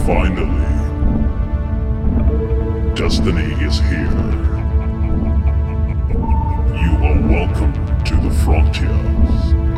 Finally, destiny is here. You are welcome to the frontiers.